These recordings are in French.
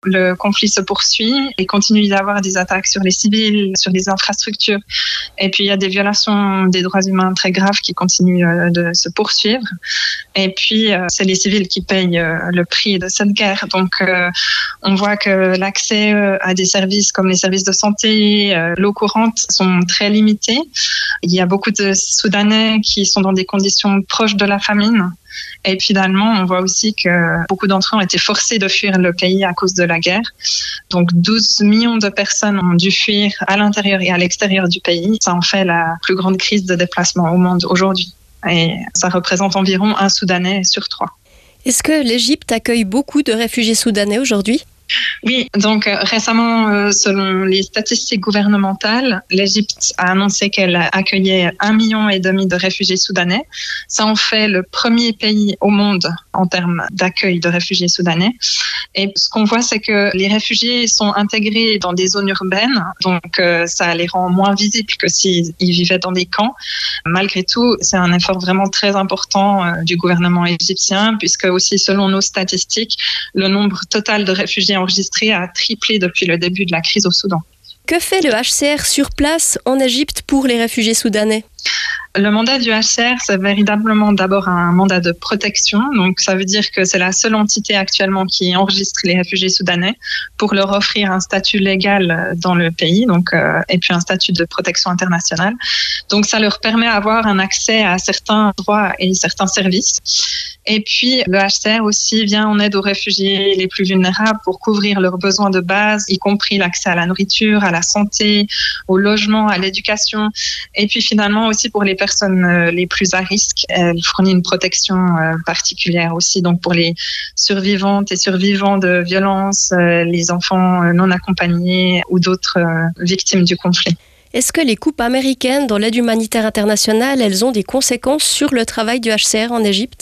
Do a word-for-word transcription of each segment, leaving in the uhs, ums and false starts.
Le conflit se poursuit et continue d'y avoir des attaques sur les civils, sur les infrastructures. Et puis, il y a des violations des droits humains très graves qui continuent de se poursuivre. Et puis, c'est les civils qui payent le prix de cette guerre. Donc, on voit que l'accès à des services comme les services de santé, l'eau courante sont très limités. Il y a beaucoup de Soudanais qui sont dans des conditions proches de la famine. Et finalement, on voit aussi que beaucoup d'entre eux ont été forcés de fuir le pays à cause de la guerre. Donc, douze millions de personnes ont dû fuir à l'intérieur et à l'extérieur du pays. Ça en fait la plus grande crise de déplacement au monde aujourd'hui. Et ça représente environ un Soudanais sur trois. Est-ce que l'Égypte accueille beaucoup de réfugiés soudanais aujourd'hui ? Oui, donc euh, récemment, euh, selon les statistiques gouvernementales, l'Égypte a annoncé qu'elle accueillait un million et demi de réfugiés soudanais. Ça en fait le premier pays au monde en termes d'accueil de réfugiés soudanais. Et ce qu'on voit, c'est que les réfugiés sont intégrés dans des zones urbaines, donc euh, ça les rend moins visibles que s'ils vivaient dans des camps. Malgré tout, c'est un effort vraiment très important euh, du gouvernement égyptien, puisque aussi selon nos statistiques, le nombre total de réfugiés enregistré a triplé depuis le début de la crise au Soudan. Que fait le H C R sur place en Égypte pour les réfugiés soudanais ? Le mandat du H C R, c'est véritablement d'abord un mandat de protection. Donc, ça veut dire que c'est la seule entité actuellement qui enregistre les réfugiés soudanais pour leur offrir un statut légal dans le pays, donc, euh, et puis un statut de protection internationale. Donc, ça leur permet d'avoir un accès à certains droits et certains services. Et puis, le H C R aussi vient en aide aux réfugiés les plus vulnérables pour couvrir leurs besoins de base, y compris l'accès à la nourriture, à la santé, au logement, à l'éducation. Et puis, finalement, aussi pour les personnes les plus à risque, elle fournit une protection particulière aussi, donc pour les survivantes et survivants de violences, les enfants non accompagnés ou d'autres victimes du conflit. Est-ce que les coupes américaines dans l'aide humanitaire internationale, elles ont des conséquences sur le travail du H C R en Égypte ?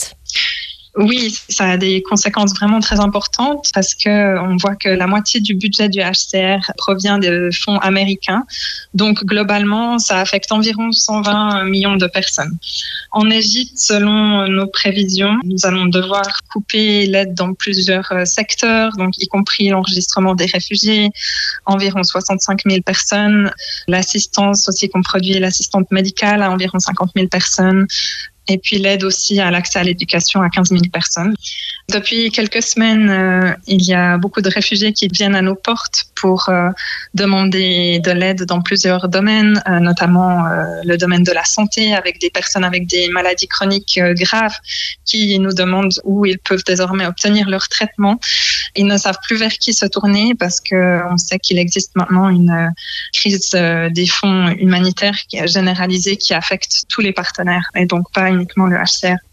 Oui, ça a des conséquences vraiment très importantes parce que on voit que la moitié du budget du H C R provient de fonds américains. Donc, globalement, ça affecte environ cent vingt millions de personnes. En Égypte, selon nos prévisions, nous allons devoir couper l'aide dans plusieurs secteurs, donc y compris l'enregistrement des réfugiés, environ soixante-cinq mille personnes, l'assistance aussi qu'on produit, l'assistante médicale à environ cinquante mille personnes, et puis l'aide aussi à l'accès à l'éducation à quinze mille personnes. Depuis quelques semaines, euh, il y a beaucoup de réfugiés qui viennent à nos portes pour euh, demander de l'aide dans plusieurs domaines, euh, notamment euh, le domaine de la santé, avec des personnes avec des maladies chroniques euh, graves qui nous demandent où ils peuvent désormais obtenir leur traitement. Ils ne savent plus vers qui se tourner parce qu'on sait qu'il existe maintenant une euh, crise euh, des fonds humanitaires qui est généralisée, qui affecte tous les partenaires et donc pas uniquement le H C R.